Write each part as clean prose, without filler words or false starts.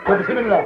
bismillah.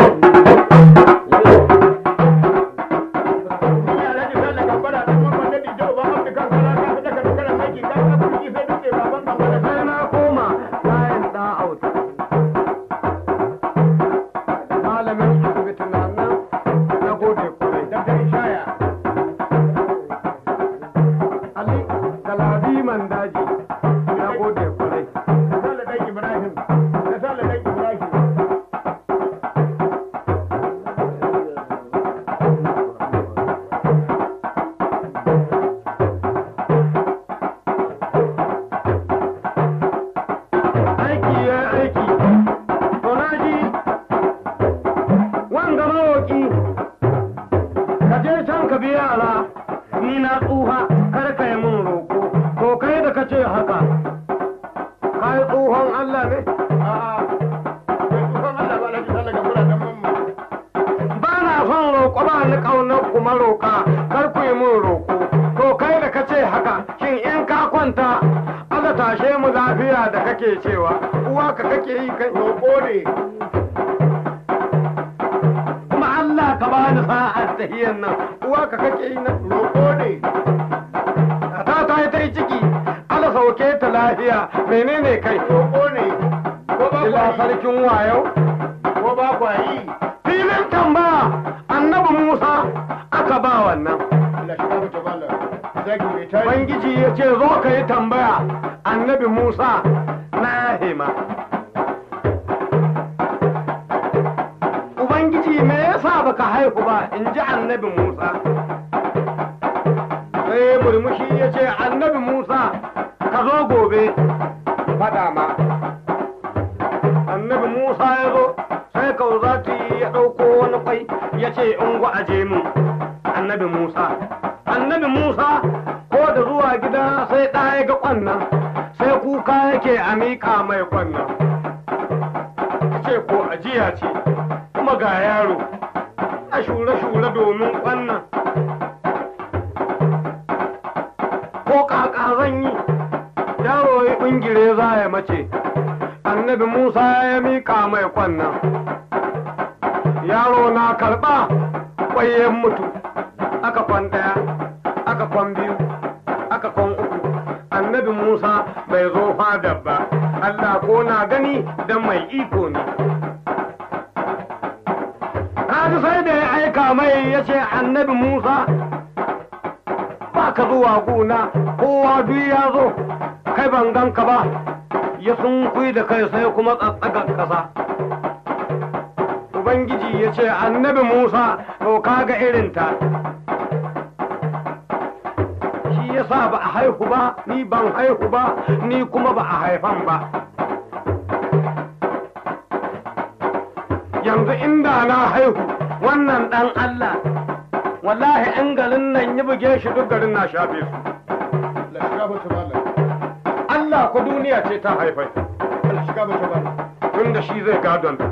Yanzu inda na haihu wannan dan Allah wallahi in garin nan ya buge shi duk garin na shafe su. Allah ku duniya ce ta haifai. Tun da shi zai gadon ta.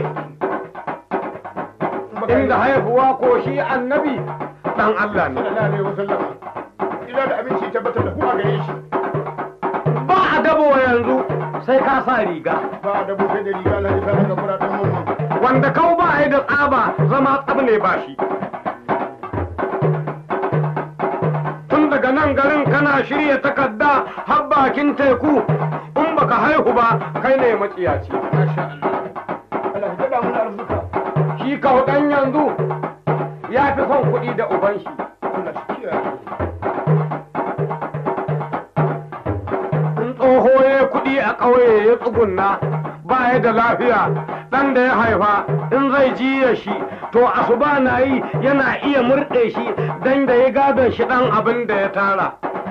Inda haihuwa ko shi annabi dan Allah ne. Ina da abinci tabbatar da ku a gare shi. Ba a dabo yanzu sai ka sa riga. Ba a dabo sai da riga Allah ya sa daga furatan mamman. Wanda kau ba a yi da tsaba zama tsab ne ba shi. Tun daga nan garin kana shirya takarda har bakin teku in baka haihu ba kai ne maciyaci. Masha Allah. Allah ya daɗa mana arzuka. Shi kau ɗan yanzu ya fi son kuɗi da uban shi. Allah shi kiyaye. In tsoho ya kuɗi a ƙauye ya tsugunna ba ya da lafiya ɗan da ya haifa in zai jiya shi to asuba na yi yana iya murɗe shi dan da ya gadon shi ɗan abin da ya tara.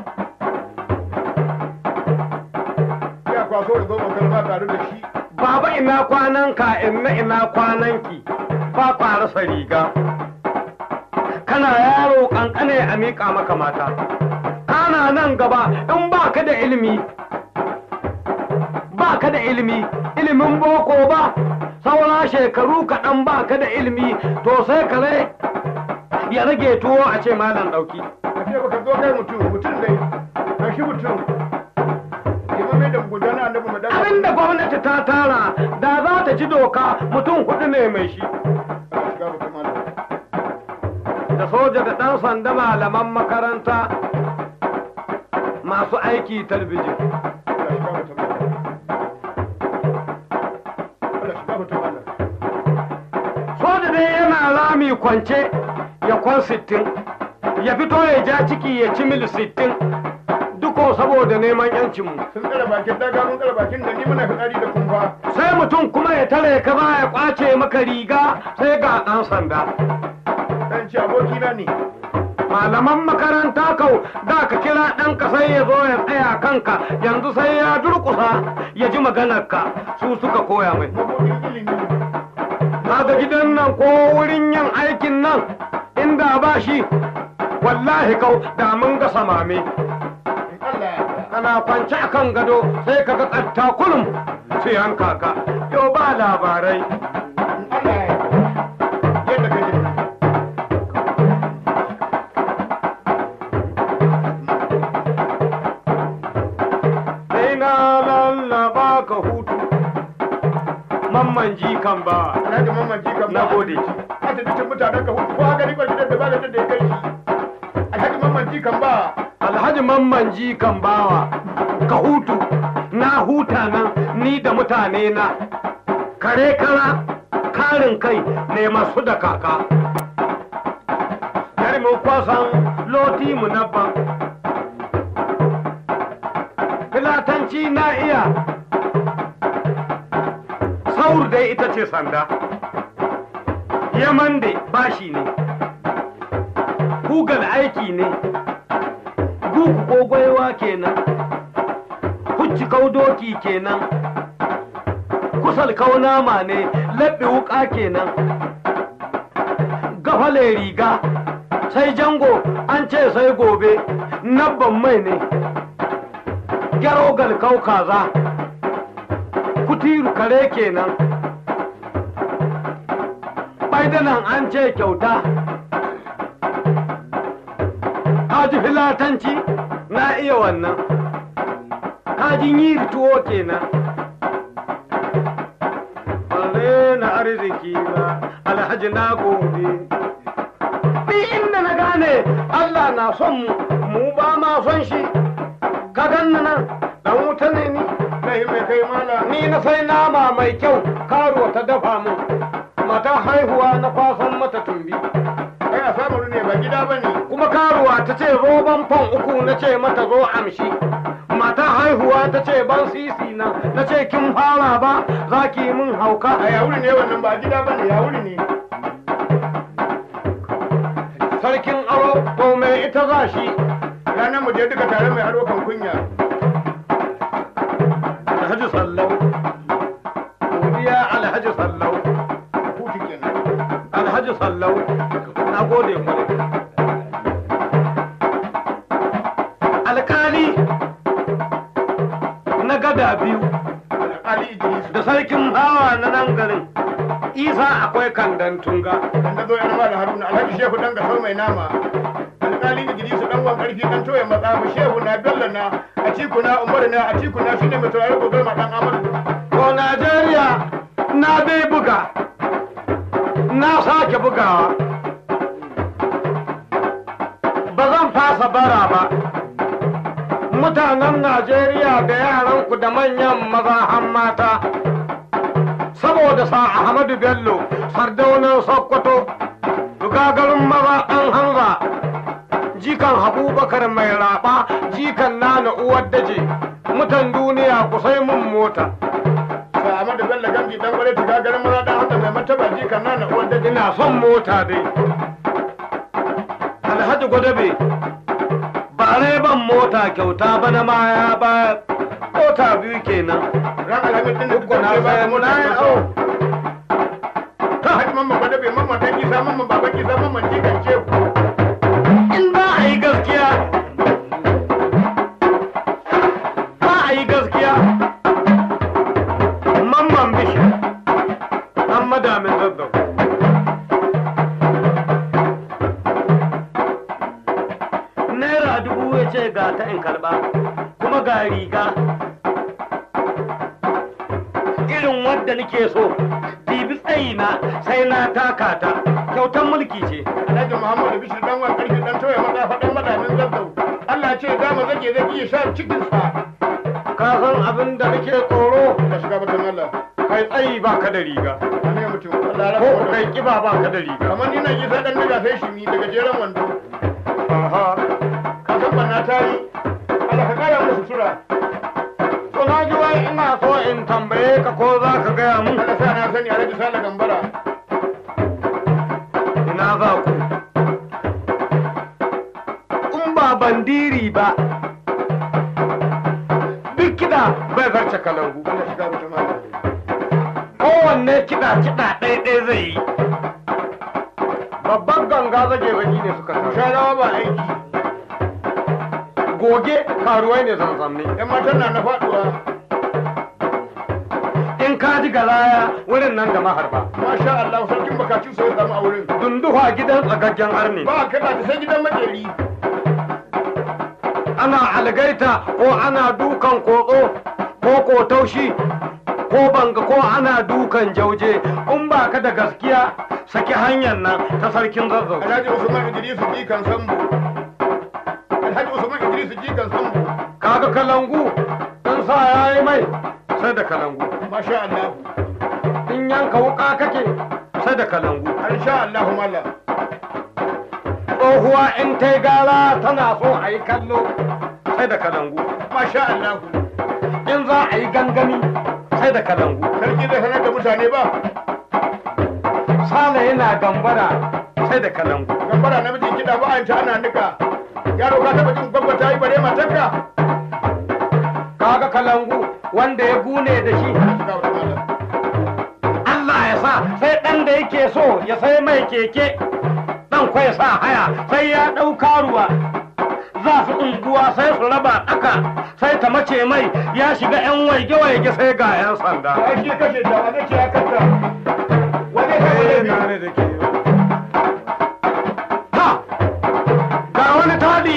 Ya kwaso da zo makaranta tare da shi. Baba ina kwananka ina kwananki ba kwa rasa riga. Kana yaro kankane a miƙa maka mata. Kana nan gaba in ba ka da ilimi ilimin boko ba saura shekaru kaɗan ba ka da ilimi to sai kare ya rage tuwo a ce malam ɗauki. A ce baka zo kai mutum dai ka shi mutum. mai da gudana annabi mu daga abinda gwamnati ta tara da za ta ci doka mutum 4 ne mai shi Allah shiga mutum malam da soja da ɗan sanda malaman makaranta masu aiki talbijin Allah shiga mutum malam Allah shiga mutum malam soja dai yana rami kwance ya kwan 60 ya fito ya ja ciki ya ci mil 60 duko saboda neman yancinmu sun kara bakin daga mun kara bakin da ni muna fitsari da kumfa sai mutum kuma ya tare ka ba ya kwace maka riga sai ga ɗan sanda dan ci abokina ne malaman makaranta kau da ka kira ɗanka sai ya zo ya tsaya kanka yanzu sai ya durƙusa ya ji maganarka su suka koya mai mabudin ilimi kaga gidan nan ko wurin yin aikin nan inda ba shi wallahi kau da mun ga samame Allah ya yarda kana kwance a kan gado sai ka ga ƙatta kulum sai an kaka yau ba labarai Allah ya yarda yadda ka ji sai na lallaba ka hutu mamman jikan ba Alhaji Mamman Jikan na gode a ta jikin mutanen ka hutu ko haka rikon gidan da ba da ya kai shi Alhaji Mamman Jikan ba alhaji mamman jikan bawa ka hutu na huta nan ni da mutane na kare kara karin kai ne masu da kaka yar mu kwasan loti mu nabban filatanci na iya saur dai ita ce sanda yaman da bashi ne kugal aiki ne gugu ko gwaiwa kenan kucci kau doki kenan kusal kau nama ne laɓe wuka kenan gafale riga sai jango an ce sai gobe nabban mai ne gyaro galkau kaza kutiru kare kenan baidanan an ce kyauta kaji filatanci na iya wannan kajin yi tuwo kenan bare na arziki ba alhaji na gobe ni inda na gane Allah na son mu ba ma son shi ka ganna nan dan wuta ne ni lahi mai kai mala ni na sai nama mai kyau karuwa ta dafa min mata haihuwa na kwasan mata tumbi kai a samu ne ba gida bane kuma karuwa ta ce roban fan 3 na ce mata zo amshi mata haihuwa ta ce ban sisi na ce kin fara ba za ki min hauka a yawuri ne wannan ba gida bane yawuri ne sarkin aro to mai ita za shi ranar mu je duka tare mai harwakan kunya alhaji sallau godiya alhaji sallau hutu kenan alhaji sallau na gode mu alkali na gada biyu Ali Idris da sarkin hawa na nan garin isa akwai kandan tunga dan da zo yana mala Haruna Alhaji Shehu dan gasau mai nama alƙali Idris dan wan karfi dan toye matsamu Shehu na Bello na Atiku na Umar na Atiku na shine mai turare gobe ma dan Amadu ko Najeriya na bai buga na sake bugawa ba zan fasa bara ba mutanen Najeriya da yaranku da manyan maza han mata saboda sa Ahmadu Bello sardaunan Sokoto gagarin maza ɗan Hamza jikan Abubakar mai raba jikan nana uwar daje mutan duniya ku sai mun mota sa Ahmadu Bello gamji dan gwale ta gagarin maza dan haka mai mataba jikan nana uwar da ina son mota dai Alhaji Gwadabe ba ban mota kyauta bana ma ya ba mota biyu kenan ran alhamis din da duk na ba sai mu na na au ta haji mamman ba da bai mamman dan kisa mamman baba kisa mamman jikan Shehu in ba a yi gaskiya ba a yi gaskiya mamman bishi an madamin zazzau naira 1000 ya ce ga ta in karba kuma ga riga da nake so dibi tsayina sai na taka ta kyautar mulki ce. Alhaji Muhammadu Bishir dan wan karfi dan toye maza faɗan madamin zazzau. Allah ce za mu zage zage ya sha cikinsa. Ka san abin da nake tsoro Da shiga batun Allah. kai tsayi ba ka da riga Wane mutum Allah ya ko rabu kai kiba ba ka da riga. kamar ni nan gisa dan daga sai shi mi daga jeren wando. Aha. Ka san banna ta yi. Allah ka kara musu sutura. To na ji wai ina so in tambaye ka ko za ka gaya mun Allah sa na sani Alhaji Sale Gambara. ina za ku. In ba bandiri ba duk kiɗa bai zarce kalangu. Allah shiga batun Allah. Kowanne kiɗa ɗaya zai yi. Babban ganga zage-zage ne suka tashi. Sharawa ba aiki. Goge karuwai ne zanzanni. Yan matan na faduwa. In ka ji galaya wurin nan da maharba. Masha Allah sarkin bakaci so ya samu a wurin. Dunduwa gidan tsagaggen arni. Ba kada ta sai gidan makeri. Ana algaita ko ana dukan kotso ko kotaushi ko banga ko ana dukan jauje. In ba ka da gaskiya saki hanyar nan ta sarkin zazzau. Alhaji Usman Idris jikan Sambo. Alhaji Usman Idris jikan Sambo. Kaga kalangu in sa yayi mai sai da kalangu. Masha Allah. In yanka wuka kake sai da kalangu. Insha Allah mala. Tsohuwa in ta gara tana so a yi kallo sai da kalangu. Masha Allah. In za a yi gangami sai da kalangu. Sarki zai sanar da mutane ba. Sale yana gambara sai da kalangu. Gambara na mijin kiɗa ba an ta ana nika. Yaro ka taɓa jin gwagwa ta yi bare matarka. Kaga kalangu wanda ya gune da shi. Shiga wata mala. Allah ya sa sai ɗan da yake so ya sai mai keke. Ɗan kwai sa haya sai ya ɗau karuwa. Za su unguwa sai su raba ɗaka sai ta mace mai ya shiga 'yan waige-waige sai ga 'yan sanda. Ba shi ya kashe ta wane ce ya kasa. Wane ka wane ne? Ha! Ga wani tadi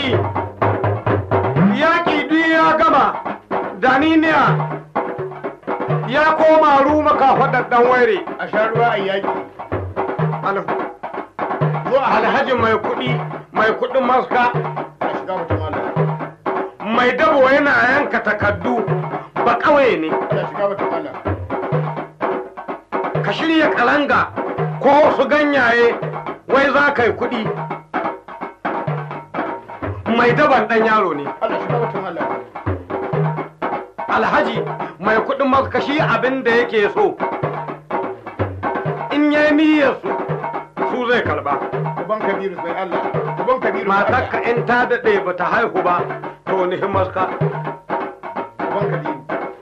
yaƙi duk ya gama daniniya ya koma ruma kafaɗaɗɗen waire. A sha ruwa a yaƙi. Alhaji mai kuɗin maska A shiga wata mala. mai dabo yana yanka takaddu ba ƙauye ne. A shiga wata mala. Ka shirya kalanga ko su ganyaye wai za ka yi kuɗi. Mai daban ɗan yaro ne. A shiga wata mala. Alhaji mai kuɗin maskashi abin da yake so in yi niyyar su zai karba. Uban Kabiru sai Allah. Uban Kabiru. Matarka in ta daɗe ba ta haihu ba to nihin maska. Uban Kabiru.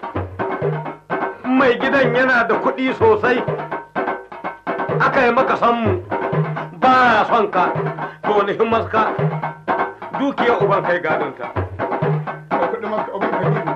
Mai gidan yana da kuɗi sosai aka yi maka sanmu ba ya son ka to nihin maska dukiyar uban kai gadonta. Da kuɗin maka uban Kabiru.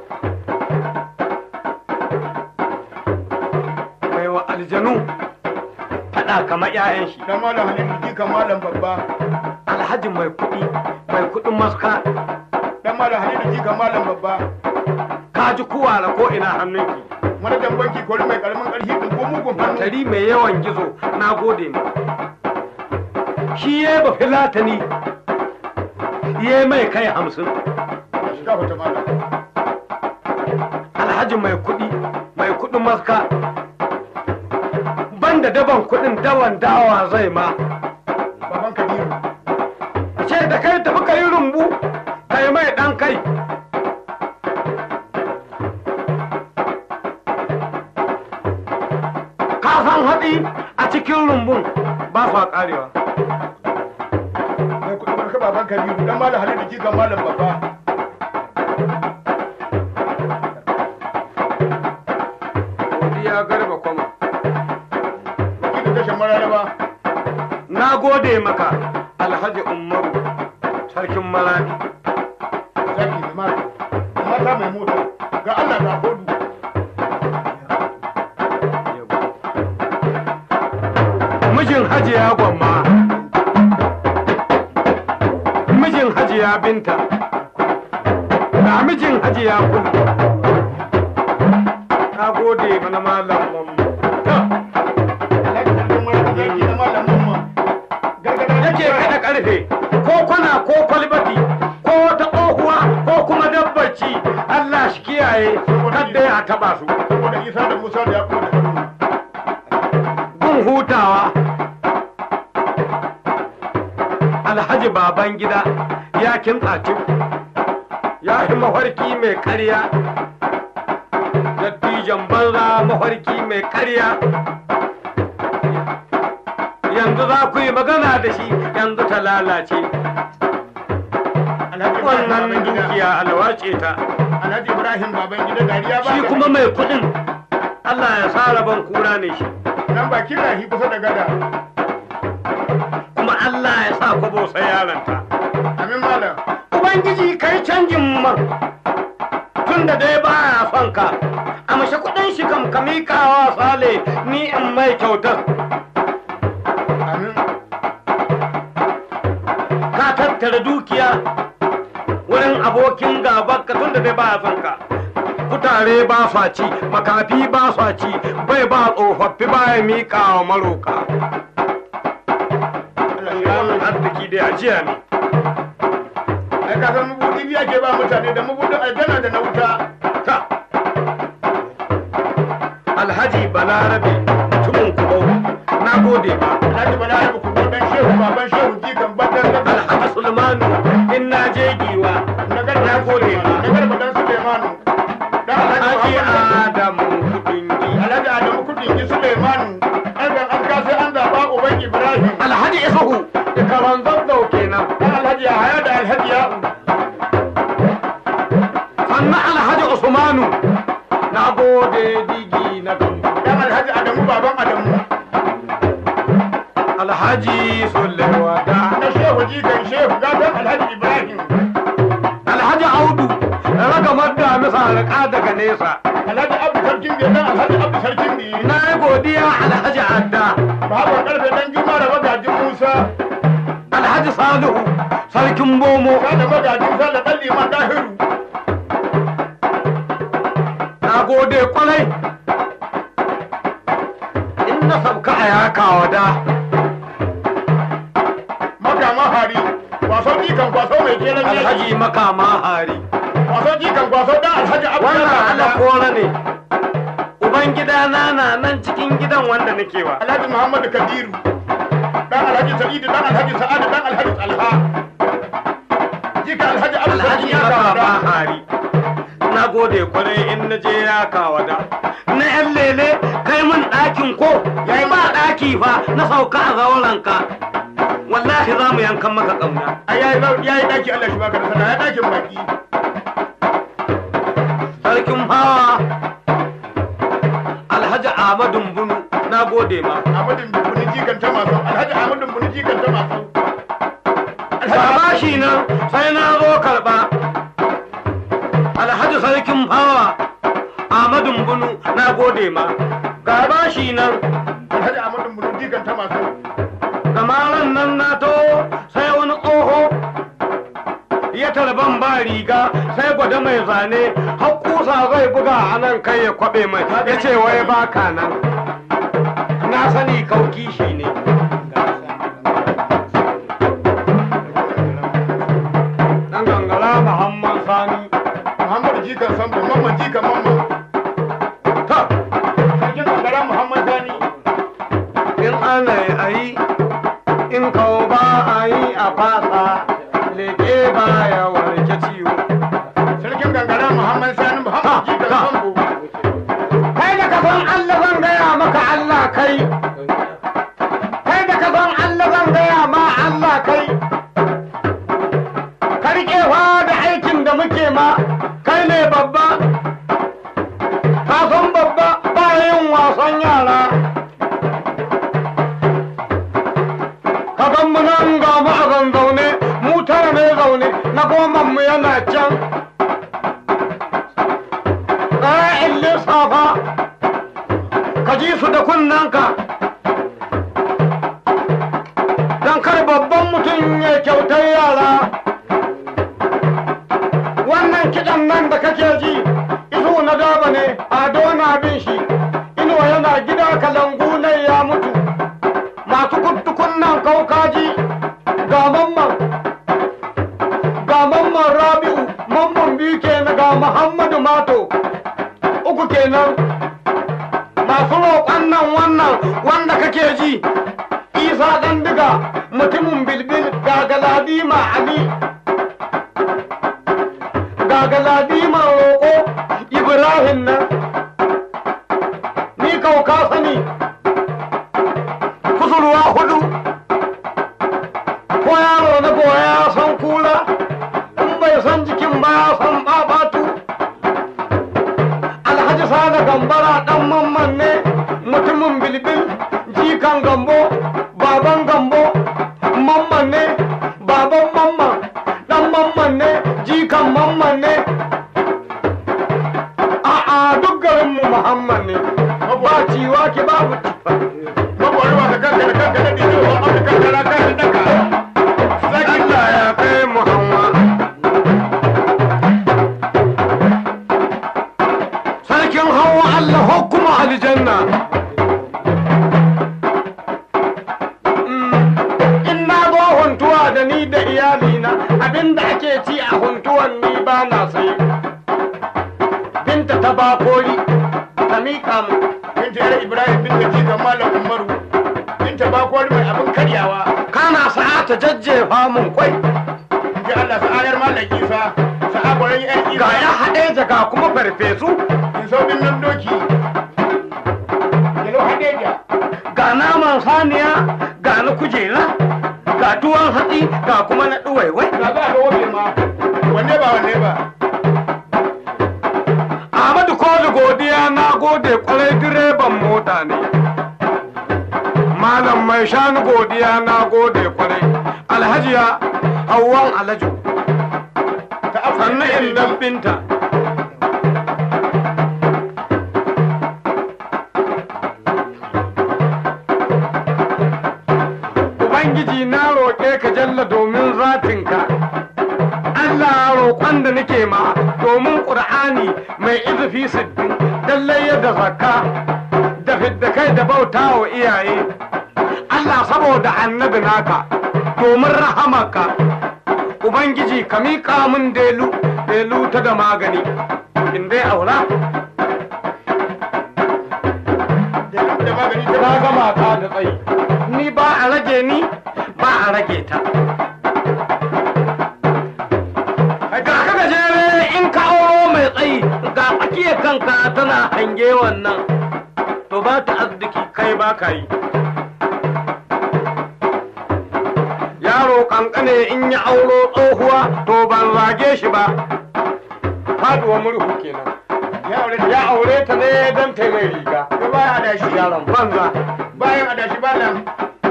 Mai wa aljanu faɗa kamar 'ya'yan shi. Dan malam Halilu jikan malam babba. Alhaji mai kuɗin maska. Dan malam Halilu jikan malam babba. Ka ji kuwara ko ina hannunki. Manajan banki kori mai karamin ƙarfi ɗin ko mugun hannu. Tari mai yawan gizo na gode ma. Shi ya ba filatani ya mai kai 50. A shiga wata mala. Alhaji mai kuɗin maska. Banda daban kuɗin dawan dawa zai ma. Baban Kabiru. Ce da kai tafi ka yi rumbu kai mai ɗan kai. Ka san haɗi a cikin rumbun ba su ƙarewa. Mai kuɗin barka baban Kabiru. Dan malam Halilu jikan malam babba. Godiya garba kwama. Wakilin tashin mararaba. Na gode maka Alhaji Umaru sarkin Malami. Zaki da mata. Mata mai mota. Ga Allah ga kodu. Mijin Hajiya Gwamma. Mijin Hajiya Binta. Ga mijin Hajiya Kulu. Na gode mana malam mamma Alhaji sarkin mara zaki na malam mamma. yake kada karfe ko kwana ko kwalbati ko wata tsohuwa ko kuma dabbaci Allah shi kiyaye kadda ya taba su Saboda Isa da Musa da Yakubu da Haruna. gun hutawa Alhaji baban gida ya kintsa cif ya yi mafarki mai karya dattijan banza mafarki mai karya yanzu za ku yi magana da shi yanzu ta lalace Alhaji Ibrahim wannan baban gida. dukiya alwace ta Alhaji Ibrahim baban gida dariya ba. shi kuma mai kudin Allah ya sa rabon kura ne shi nan ba kira shi kusa da gada. kuma Allah ya sa kwabo sai yaranta Amin malam. Ubangiji kai canjin man tun da dai baya son ka a mashe kudin shi kam ka miƙawa sale ni in mai kyautar Amin. ka tattara dukiya wurin abokin gaban ka tun da dai baya son ka kutare ba sa ci makafi ba sa ci bai ba tsofaffi baya miƙawa maroka Allah ya ramin rahama. arziki dai ajiya ne Ai ka san mabudi biya ke ba mutane da mabudin aljanna da na wuta. ta Alhaji Balarabe mutumin kubau na gode ma Alhaji Bala ya ku dan shehu baban shehu jikan badan da Alhaji Sulmanu in na je giwa na garba na gode ma na garba dan Suleimanu. Dan Alhaji Muhammad. Adamu Kudingi Alhaji Adamu kudin ki Suleimanu. Ɗan an kasa an zaba uban Ibrahim. Alhaji Isuhu da karan zazzau kenan Dan Alhaji Yahaya da Alhaji Ya'u. sannan Alhaji Usmanu na gode digi na gambo Dan Alhaji Adamu baban Adamu. Alhaji Sulewada Na shehu jikan shehu gaban Alhaji Ibrahim. Alhaji Audu ragamar da misa rika daga nesa Alhaji Abdu sarkin biyu dan Alhaji Abdu sarkin biyu. na yi godiya Alhaji Adda Baban karfe dan Juma da magajin Musa. Alhaji Salihu sarkin Bomo Sada magajin Sada dan Liman Dahiru. na gode kwarai in na sabka a yakawa da Makama hari. Kwaso jikan kwaso mai kenan jeji. Alhaji Makama Hari Kwaso jikan kwaso dan Alhaji Abdu. wannan ala kora ne uban gidana na nan cikin gidan wanda nake wa Alhaji Muhammadu Kabiru. Dan Alhaji Sa'idu dan Alhaji Sa'adu dan Alhaji Talha. Jika Alhaji Abdu Alhaji sarkin ya Makama kawo. Hari na gode kwarai in na je ya kawada na yan lele kai mun ɗakin ko yayi ba ɗaki fa na sauka a zauranka wallahi za mu yankan maka ƙauna Yayi daki Allah shi baka da sana ya dakin baki. sarkin hawa Alhaji Ahmadu Bunu na gode ma Ahmadu Bunu jikan ta masu. Alhaji Ahmadu Bunu jikan ta masu. Baba shi nan sai na zo karɓa. Alhaji sarkin fawa Ahmadu Bunu na gode ma. Gaba shi nan Alhaji Ahmadu Bunu jikan ta masu. kamaran nan na to sai wani tsoho ya tarban ba riga sai gwada mai zane har kusa zai buga a nan kai ya kwabe mai ya ce wai baka nan na sani kauki shi ne dan gangara Muhammad Sani Muhammadu jikan Sambo. Mamman jikan mamman. ta Sarkin Kangara Muhammad Sani. in ana yi in kawo ba a yi a fasa leke ba ya warke ciwo Sarkin Kangara Muhammad Sani. Muhammad jikan Sambo. kai da ka san Allah zan gaya maka Allah kai kai da ka san Allah zan gaya ma Allah kai ka riƙe fa da aikin da muke ma kai ne babba ka san babba ba yin wasan yara ka gan mu nan ga mu a zanzaune mu tara ne zaune na goman mu yana can in lissafa ka ji su da kunnanka don kar babban mutum ya kyautar yara wannan kiɗan nan da kake ji isu na daba ne a dona bin shi wanda kake ji isa dan diga mutumin bilbil ga galadima ali ga galadima roƙo ibrahim nan ni kauka sani kusurwa hudu ko yaro na goya ya san kula in bai san jikin ba ya san babatu alhaji sada gambara dan mamman ne mutumin bilbil jikan gambo baban gambo mamman ne baban mamman dan mamman ne jikan mamman ne a'a duk garinmu muhammad ne ba ciwa ki babu Mabuwar wata kanka da kanka da ɗiɗi wa Afirka da raka da daka. Allah ya kai muhammad sarkin hawa Allah hukuma aljanna in na zo huntuwa da ni da iyalina abinda ake ci a huntuwan ni ba na sai binta ta bakori ta miƙa mu Binta yar Ibrahim binta jikan Malam Umaru. Binta ba kwari mai abin karyawa. kana sa'a ta jajjefa mun kwai Ji Allah sa'ayar Malam Isa. Sa'a gwaran yan Isa. ga ya haɗe ga kuma farfesu In sau bin nan doki. Yalo Hadeja. ga naman saniya ga na kujera ga tuwon hatsi ga kuma na ɗuwaiwai Ga za a ga wabe ma. Wanne ba wanne ba. Ahmadu Koli godiya na gode kwarai direban mota ne Malam mai shanu godiya na gode kwarai Alhajiya Hauwan Alhaji Ta abu sannan in dan binta Ubangiji na roƙe ka jalla domin zatinka Allah roƙon da nake ma domin ƙur'ani mai izufi sittin lallai yadda zakka da fidda kai da bauta wa iyaye Allah saboda annabi naka domin rahamaka Ubangiji ka miƙa min delu ta da magani in dai aura da magani ta na gama ta da tsayi ni ba a rage ni ba a rage ta ga ka gajere in ka auro mai tsayi ga tsakiyar kanka tana hange wannan to ba ta arziki kai ba ka yi yaro kankane in ya auro tsohuwa to ban zage shi ba faduwa murhu kenan ya aure ta ne don ta mai riga Ga bayan adashi. yaron banza Bayan adashi ba nan.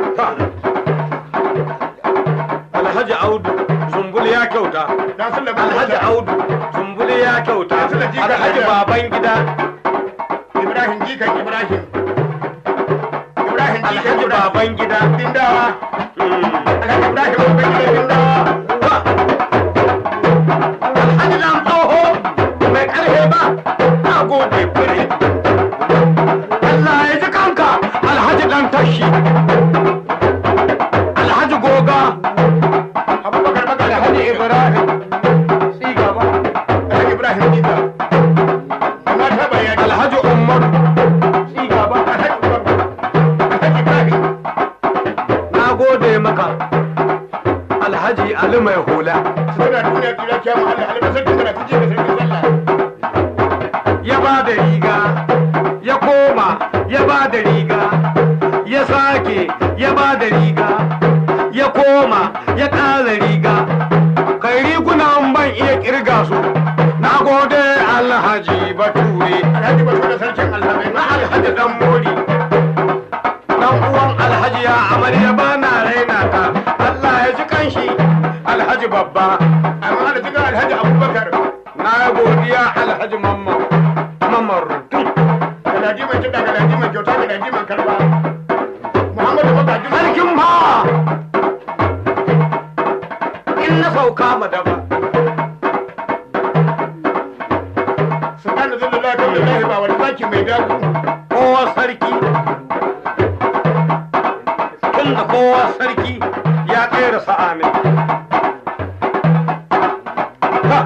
Alhaji Audu Zumbuli ya kyauta Dan sun labar Alhaji Audu Zumbuli ya kyauta Alhaji baban gida Ibrahim jikan Ibrahim. Ibrahim jikan Alhaji Ibrahim. baban gida Dindawa. Alhaji Ibrahim baban gida Dindawa. Alhaji dan tsoho mai karfe ba na gode fure Allah ya ji kanka Alhaji dan tashi Alhaji goga Abubakar Bakar Alhaji Ibrahim siga ba Alhaji Ibrahim jika. Amma ta bayani. Alhaji Umar siga ba Alhaji Umar. Alhaji Ibrahim. na gode maka Alhaji Ali mai hula Suna duniya kira kyamu Allah. Albasar da kana tuje da sarkin sallah. ya ba da riga ya koma ya ba da riga ya sake ya ba da riga ya koma ya ƙara riga kai rigunan ban iya kirga su na gode Alhaji Bature Alhaji Bature sarkin Alhamai. na Alhaji Dan Mori dan uwan Alhaji ya amarya ba na raina ka Allah ya ji kanshi Alhaji babba Amma da jikan Alhaji Abubakar. na godiya Alhaji Mamman Rutu Galaji mai kiɗa, galaji mai kyauta, galaji mai karɓa. Muhammadu Magaji. sarkin bawa in na sauka madaba Sultan Zulullah kan lillahi ba wani zaki mai dagu. kowa sarki tun da kowa sarki ya tsere sa'a ne Ha!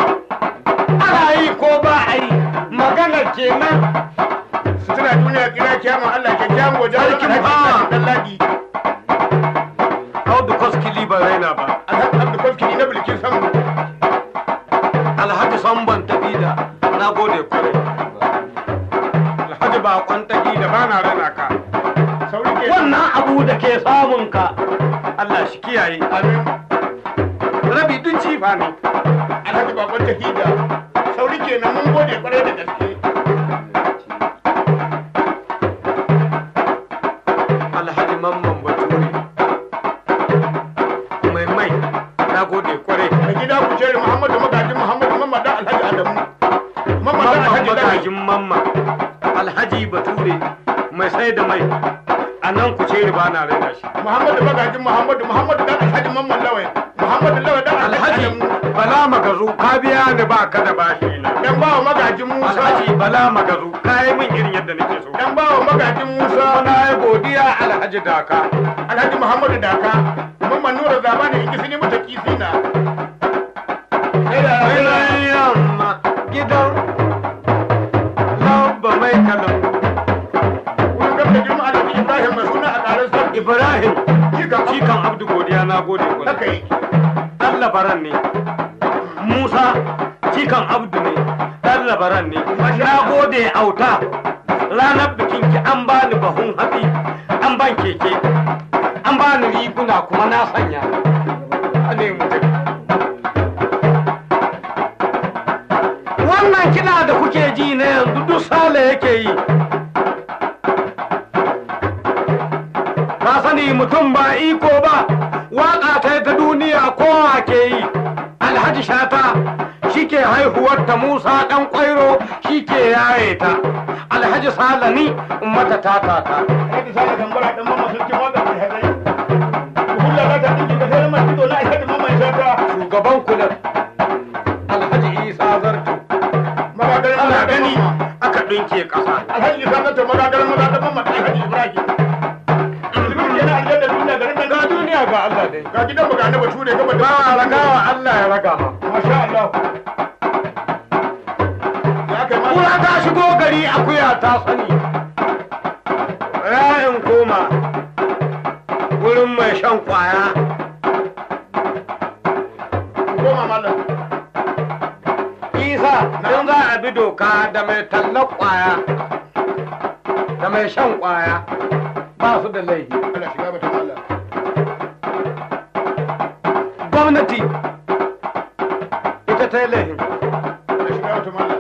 ana yi ko ba a yi maganar kenan Sutura duniya kira ya kiyama Allah kyakkyawan wajen Sarkin Alhaji fawa. Dan Ladi. Audu Koskili ba raina ba. Alhaji Abdu Koskini na Bilkin Sambo. Alhaji Samban Tafida na gode kwarai. Alhaji Bakon Tafida ba na rana ka. Sauri ke. Wannan abu da ke samun ka Allah shi kiyaye. Amin. Rabi duk cifa ne. Alhaji Bakon Tafida. Sauri kenan mun gode kwarai da gaske. Alhaji Mamman Bature. Mai na gode kwarai. A gida ku jere Muhammadu Magajin Muhammadu Mamman da Alhaji Adamu. Mamman da Mamman Alhaji Dawai. magajin mamma. Alhaji Bature mai sai da mai. A nan ku ce ba na raina shi. Muhammadu Magajin Muhammadu dan Alhaji Mamman Lawai. Muhammadu Lawai dan Alhaji Alhaji Adamu. Bala Magazu ka biya ni ba ka da bashi na. Dan bawa Magajin Musa. Alhaji Bala Magazu ka yi min irin yadda nake so. Dan bawa Magajin Musa. Na yi godiya Alhaji Daka. Alhaji Muhammadu Daka. Mamman Nura Zamani in kisi ne mata kisina. Sai da Gidan yamma gidan Labba mai kalan wurin gaba da girma Alhaji Ibrahim mai suna a ƙarar sarki. Ibrahim Jikan Cikan Abdu godiya na gode Haka kula. yi. Allah baran ne. Musa Cikan Abdu ne. Allah baran ne. Na gode auta. Ranar bikin ki an bani bahun hatsi, an ban keke, an bani riguna kuma na sanya. Ne mutum. Wannan kiɗa da kuke ji na yanzu duk sale yake yi. Ka sani mutum ba iko ba, waƙa ta ta duniya kowa ke yi. Alhaji Shata shi ke haihuwar ta Musa ɗan ƙwairo shi ke yaye ta. Alhaji Salani mata tata ta. Alhaji Sale Gambara dan Mamman sarkin waƙa mai hadari. Hulla za ta ɗinki ka sai man kido na Alhaji Mamman Shata. Shugaban kula Alhaji Isa Zarto. Magagarin Ana maza gani aka ɗinke ƙasa. Alhaji Isa Zato magagarin maza da Mamman ɗan Alhaji Ibrahim. Zubin kenan aljanna duniya garin nan Ga duniya ga Allah dai. ga gidan mu ga na Bature gaba da Ba ragawa Allah ya raga ma. Masha Allah. Ya kai ma. Kura ta shigo gari akuya ta sani. Ra'in koma wurin mai shan kwaya. Goma mallam. Isa, don za a bi doka da mai tallar kwaya da mai shan kwaya ba su da laifi. Allah shiga mata mallam. Gwamnati ita ta yi laifin. Allah shiga mata mallam.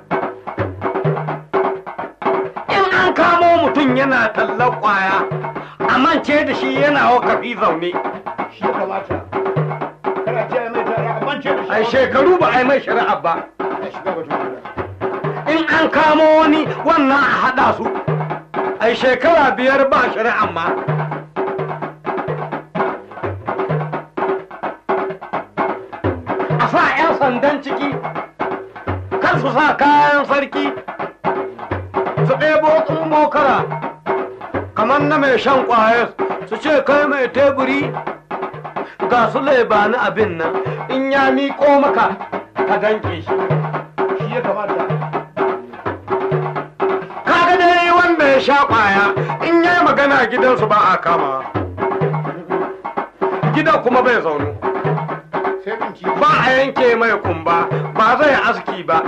In an kamo mutum yana tallar kwaya, a mance da shi yana wakafi zaune. Shi ya kamata. Kana ce mai tara amma ce da shi. Ai shekaru ba a yi mai shari'a ba. Allah shiga mata mallam. In an kamo wani wannan a haɗa su. Ai shekara 5 ba shari'a ma. A sa 'yan sandan ciki, kar su sa kayan sarki, su ɗebo tsummo kara, kamar na mai shan ƙwayar, su ce kai mai teburi ga su laibani abin nan, in ya miƙo maka ka danƙe shi. Shi ya kamata. Kaga dai wanda ya sha ƙwaya in yayi magana gidansu ba a kama. Gidan kuma bai zaunu. Sai binci. Ba a yanke mai kumba, ba zai aski ba.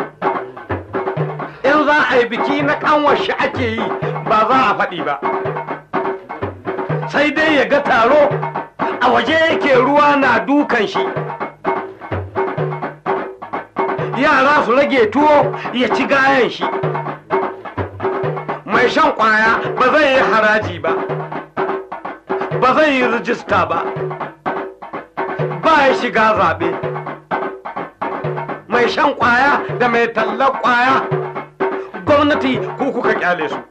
In za a yi biki na kanwar shi ake yi, ba za a faɗi ba. Sai dai ya ga taro a waje yake ruwa na dukan shi. Yara su rage tuwo ya ci gayan shi. Mai shan kwaya ba zai yi haraji ba, ba zai yi rijista ba, ba ya shiga zaɓe. Mai shan kwaya da mai tallar kwaya gwamnati ku kuka kyale su.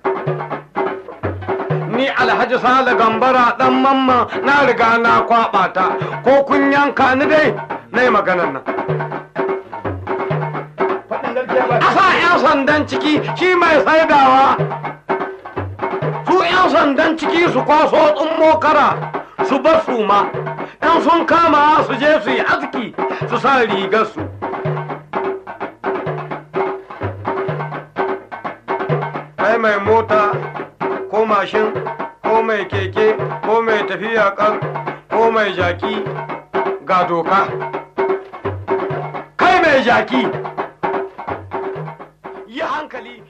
Ni Alhaji Sale Gambara ɗan mamma na riga na kwaɓa ta, ko kun yanka ni dai na yi maganan nan. Faɗin gaskiya ba. A sa 'yan sandan ciki shi mai saidawa. Su 'yan sandan ciki su kwaso tsummo kara su bar su ma. 'Yan sun kama su je su yi aski su sa rigar su. Kai mai mota ko mashin ko mai keke ko mai tafiya kan ko mai jaki ga doka. Kai mai jaki yi hankali